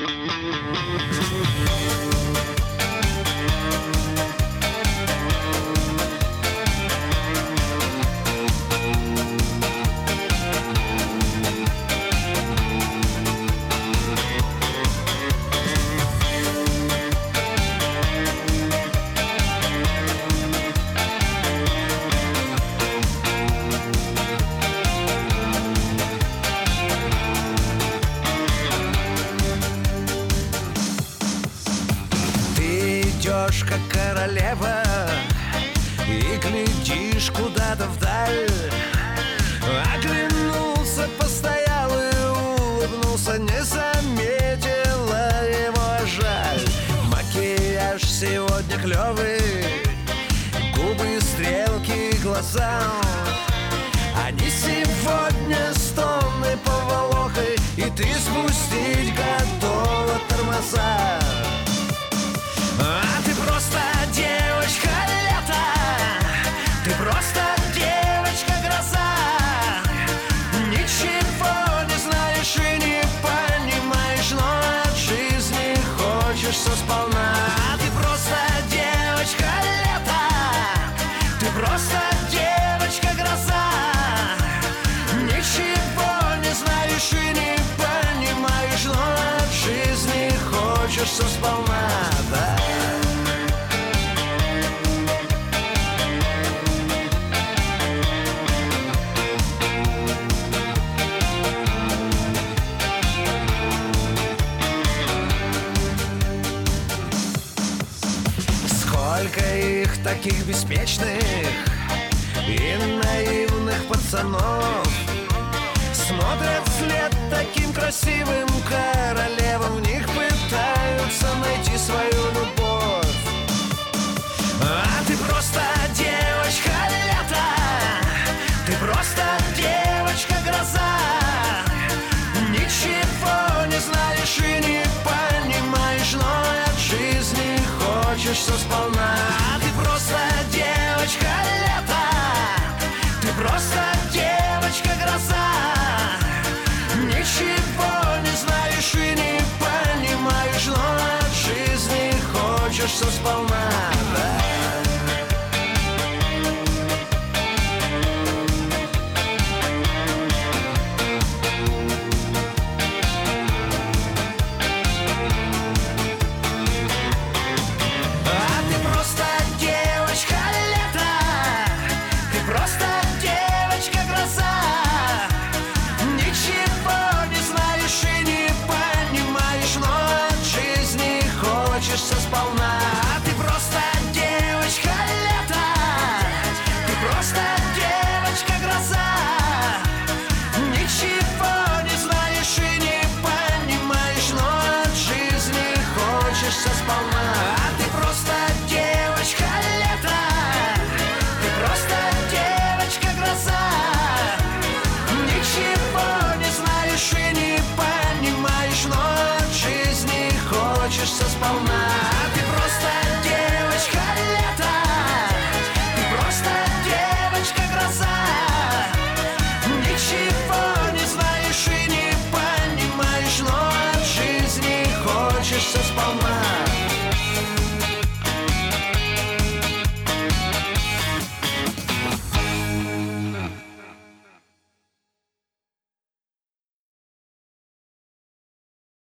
Идешь, как королева, и глядишь куда-то вдаль. Оглянулся, постоял и улыбнулся, не заметила его жаль. Макияж сегодня клевый, губы, стрелки, глаза. Они сегодня стоны поволокой, и ты спустить готова тормоза. А ты просто девочка лета, ты просто девочка гроза. Ничего не знаешь и не понимаешь, но от жизни хочешь все сполна. А ты просто девочка лета, ты просто девочка гроза. Ничего не знаешь и не понимаешь, но от жизни хочешь все сполна, да. Сколько их таких беспечных и наивных пацанов смотрят вслед таким красивым королевам, в них пытаются найти свою любовь. А ты просто девочка лета, ты просто девочка гроза. Ничего не знаешь и не понимаешь, но от жизни хочешь все сполна. А ты просто девочка лета, ты просто девочка гроза. Ничего не знаешь и не понимаешь, но от жизни хочешь все сполна, да. Хочешь все сполна, а ты просто девочка лета, ты просто девочка гроза. Ничего не знаешь и не понимаешь, но от жизни хочешь все сполна. А ты просто девочка лета, ты просто девочка гроза. Ничего не знаешь и не понимаешь, но от жизни хочешь все сполна. А ты просто девочка лета, ты просто девочка гроза. Ничего не знаешь и не понимаешь, но от жизни хочешь все сполна.